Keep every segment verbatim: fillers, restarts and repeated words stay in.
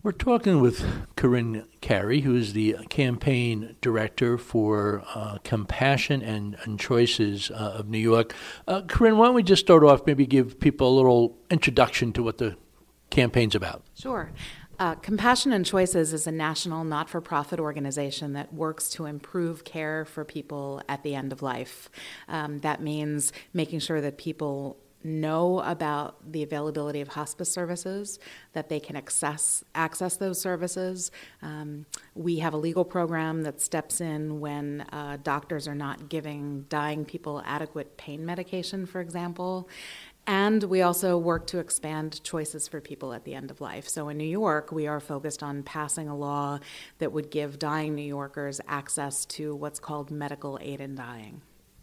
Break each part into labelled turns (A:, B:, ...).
A: We're talking with Corinne Carey, who is the campaign director for uh, Compassion and, and Choices uh, of New York. Uh, Corinne, why don't we just start off, maybe give people a little introduction to what the campaign's about?
B: Sure. Uh, Compassion and Choices is a national not-for-profit organization that works to improve care for people at the end of life. Um, that means making sure that people know about the availability of hospice services, that they can access access those services. Um, we have a legal program that steps in when uh, doctors are not giving dying people adequate pain medication, for example. And we also work to expand choices for people at the end of life. So in New York, we are focused on passing a law that would give dying New Yorkers access to what's called medical aid in dying.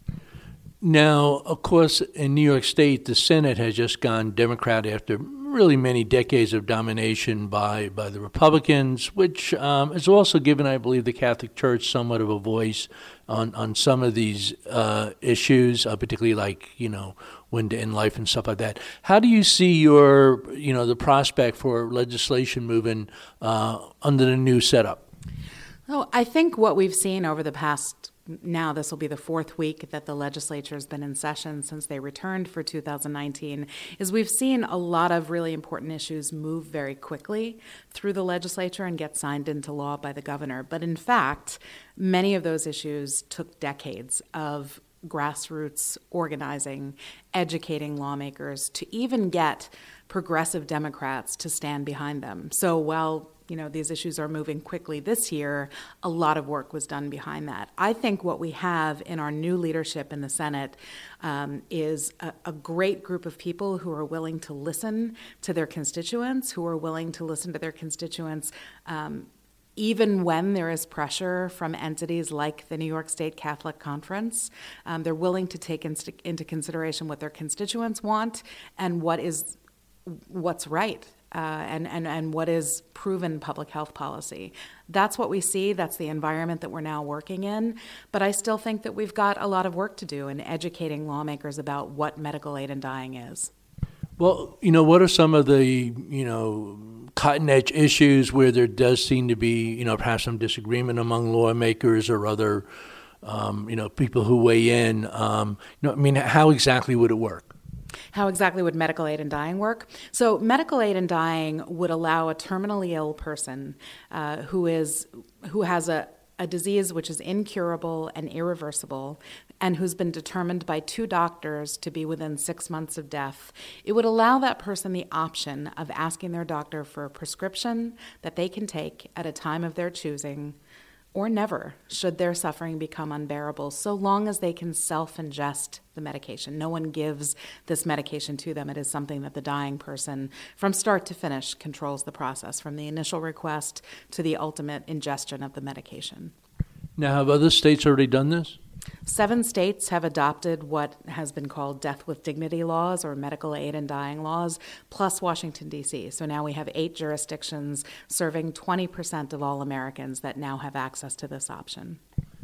A: Now, of course, in New York State, the Senate has just gone Democrat after really many decades of domination by, by the Republicans, which um, has also given, I believe, the Catholic Church somewhat of a voice on, on some of these uh, issues, uh, particularly like, you know, when to end life and stuff like that. How do you see your, you know, the prospect for legislation moving uh, under the new setup?
B: Oh, I think what we've seen over the past Now, this will be the fourth week that the legislature has been in session since they returned for two thousand nineteen, is we've seen a lot of really important issues move very quickly through the legislature and get signed into law by the governor. But in fact, many of those issues took decades of grassroots organizing, educating lawmakers to even get progressive Democrats to stand behind them. So while you know, these issues are moving quickly this year, a lot of work was done behind that. I think what we have in our new leadership in the Senate um, is a, a great group of people who are willing to listen to their constituents, who are willing to listen to their constituents um, even when there is pressure from entities like the New York State Catholic Conference. Um, they're willing to take inst- into consideration what their constituents want and what is what's right. Uh, and, and, and what is proven public health policy. That's what we see. That's the environment that we're now working in. But I still think that we've got a lot of work to do in educating lawmakers about what medical aid in dying is.
A: Well, you know, what are some of the, you know, cutting-edge issues where there does seem to be, you know, perhaps some disagreement among lawmakers or other, um, you know, people who weigh in? Um, you know, I mean, how exactly would it work?
B: How exactly would medical aid in dying work? So medical aid in dying would allow a terminally ill person uh, who is who has a, a disease which is incurable and irreversible and who's been determined by two doctors to be within six months of death. It would allow that person the option of asking their doctor for a prescription that they can take at a time of their choosing, or never, should their suffering become unbearable, so long as they can self-ingest the medication. No one gives this medication to them. It is something that the dying person, from start to finish, controls the process, from the initial request to the ultimate ingestion of the medication.
A: Now, have other states already done this?
B: Seven states have adopted what has been called death with dignity laws or medical aid in dying laws, plus Washington, D C. So now we have eight jurisdictions serving twenty percent of all Americans that now have access to this option.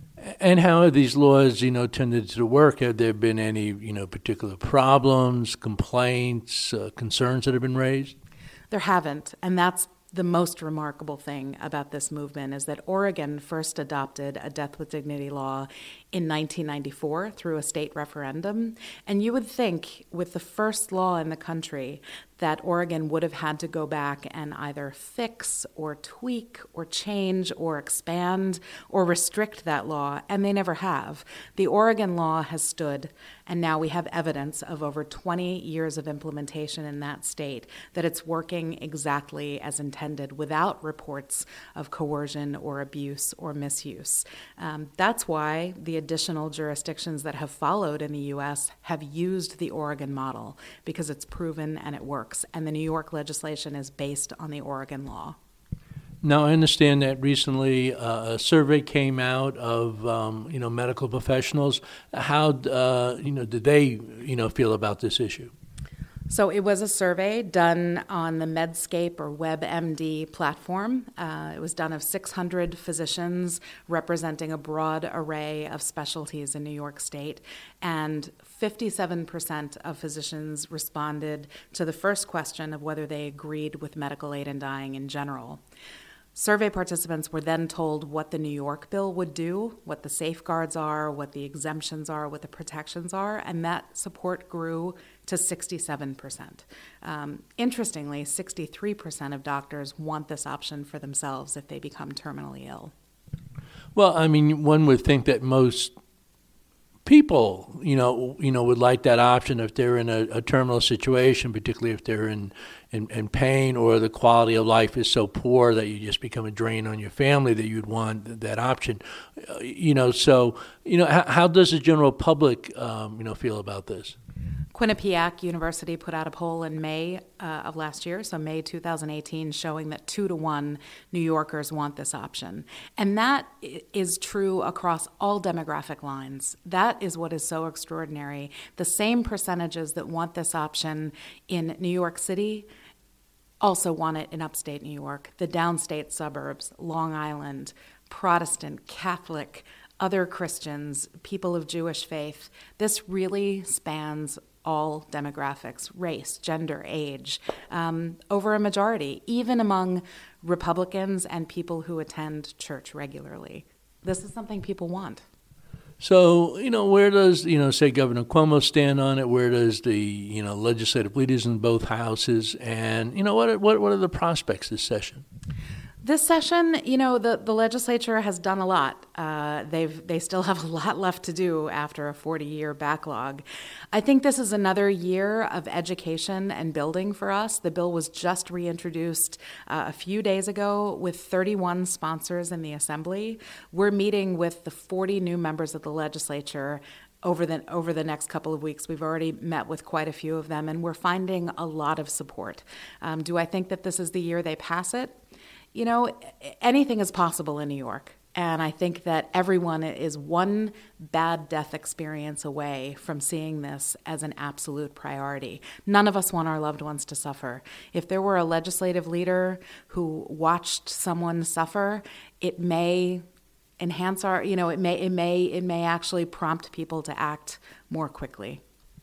A: And how have these laws, you know, tended to work? Have there been any, you know, particular problems, complaints, uh, concerns that have been raised?
B: There haven't, and that's the most remarkable thing about this movement is that Oregon first adopted a death with dignity law in nineteen ninety-four through a state referendum. And you would think with the first law in the country that Oregon would have had to go back and either fix or tweak or change or expand or restrict that law, and they never have. The Oregon law has stood, and now we have evidence of over twenty years of implementation in that state that it's working exactly as intended without reports of coercion or abuse or misuse. Um, that's why the additional jurisdictions that have followed in the U S have used the Oregon model, because it's proven and it works. And the New York legislation is based on the Oregon law.
A: Now, I understand that recently uh, a survey came out of, um, you know, medical professionals. How, uh, you know, did they, you know, feel about this issue?
B: So it was a survey done on the Medscape or WebMD platform. Uh, it was done of six hundred physicians representing a broad array of specialties in New York State, and fifty-seven percent of physicians responded to the first question of whether they agreed with medical aid in dying in general. Survey participants were then told what the New York bill would do, what the safeguards are, what the exemptions are, what the protections are, and that support grew to sixty-seven percent. Um, interestingly, sixty-three percent of doctors want this option for themselves if they become terminally ill.
A: Well, I mean, one would think that most people, you know, you know, would like that option if they're in a, a terminal situation, particularly if they're in, in, in pain or the quality of life is so poor that you just become a drain on your family, that you'd want that option. Uh, you know, so, you know, how, how does the general public, um, you know, feel about this?
B: Quinnipiac University put out a poll in May uh, of last year, so May two thousand eighteen, showing that two to one New Yorkers want this option. And that is true across all demographic lines. That is what is so extraordinary. The same percentages that want this option in New York City also want it in upstate New York, the downstate suburbs, Long Island, Protestant, Catholic, other Christians, people of Jewish faith. This really spans all demographics, race, gender, age, um, over a majority, even among Republicans and people who attend church regularly. This is something people want.
A: So, you know, where does, you know, say Governor Cuomo stand on it? Where does the, you know, legislative leaders in both houses? And, you know, what are, what, what are the prospects this session?
B: This session, you know, the, the legislature has done a lot. Uh, they've they still have a lot left to do after a forty-year backlog. I think this is another year of education and building for us. The bill was just reintroduced uh, a few days ago with thirty-one sponsors in the Assembly. We're meeting with the forty new members of the legislature over the over the next couple of weeks. We've already met with quite a few of them, and we're finding a lot of support. Um, do I think that this is the year they pass it? You know, anything is possible in New York, and I think that everyone is one bad death experience away from seeing this as an absolute priority. None of us want our loved ones to suffer. If there were a legislative leader who watched someone suffer, it may enhance our, you know, it may it may it may actually prompt people to act more quickly.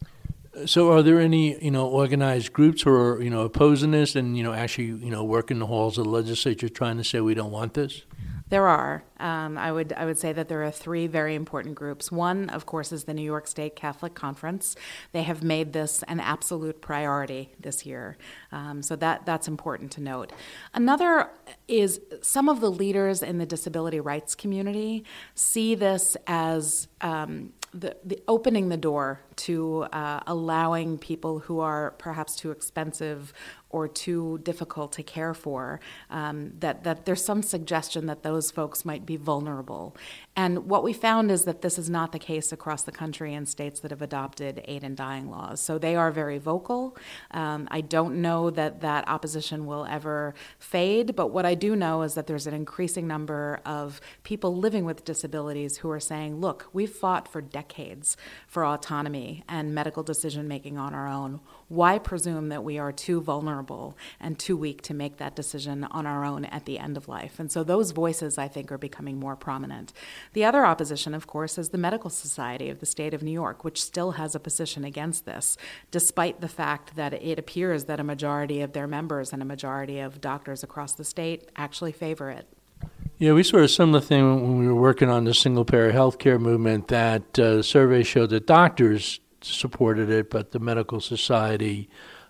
A: So are there any, you know, organized groups who are, you know, opposing this and, you know, actually, you know, work in the halls of the legislature trying to say we don't want this?
B: There are. Um, I would I would say that there are three very important groups. One, of course, is the New York State Catholic Conference. They have made this an absolute priority this year. Um, so that that's important to note. Another is some of the leaders in the disability rights community see this as um, the, the opening the door to uh, allowing people who are perhaps too expensive or too difficult to care for, um, that, that there's some suggestion that those folks might be vulnerable. And what we found is that this is not the case across the country in states that have adopted aid in dying laws. So they are very vocal. Um, I don't know that that opposition will ever fade, but what I do know is that there's an increasing number of people living with disabilities who are saying, look, we've fought for decades for autonomy and medical decision-making on our own. Why presume that we are too vulnerable and too weak to make that decision on our own at the end of life? And so those voices, I think, are becoming more prominent. The other opposition, of course, is the Medical Society of the state of New York, which still has a position against this, despite the fact that it appears that a majority of their members and a majority of doctors across the state actually favor it.
A: Yeah, we saw a similar thing when we were working on the single-payer healthcare movement, that uh, surveys showed that doctors supported it, but the Medical Society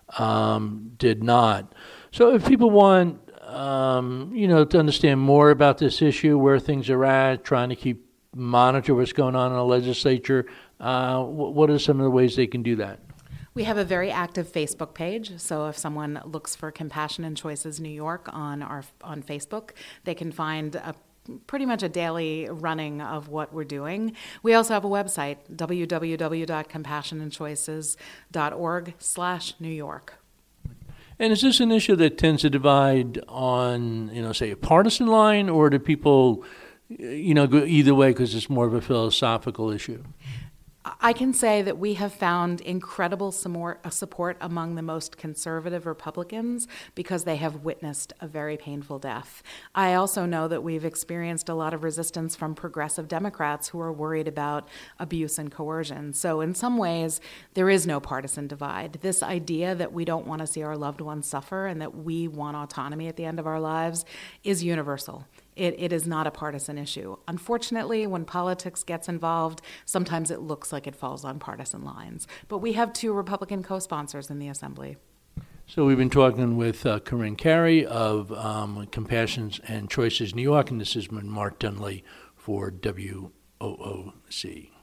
A: um, did not. So if people want, um, you know, to understand more about this issue, where things are at, trying to keep monitor what's going on in the legislature, uh, what are some of the ways they can do that?
B: We have a very active Facebook page, so if someone looks for Compassion and Choices New York on our on Facebook, they can find a pretty much a daily running of what we're doing. We also have a website, w w w dot compassion and choices dot org slash New York.
A: And is this an issue that tends to divide on, you know, say a partisan line, or do people, you know, go either way because it's more of a philosophical issue?
B: I can say that we have found incredible support among the most conservative Republicans because they have witnessed a very painful death. I also know that we've experienced a lot of resistance from progressive Democrats who are worried about abuse and coercion. So in some ways, there is no partisan divide. This idea that we don't want to see our loved ones suffer and that we want autonomy at the end of our lives is universal. It, it is not a partisan issue. Unfortunately, when politics gets involved, sometimes it looks like it falls on partisan lines. But we have two Republican co-sponsors in the Assembly.
A: So we've been talking with uh, Corinne Carey of um, Compassion and Choices New York, and this has been Mark Dunley for W O O C.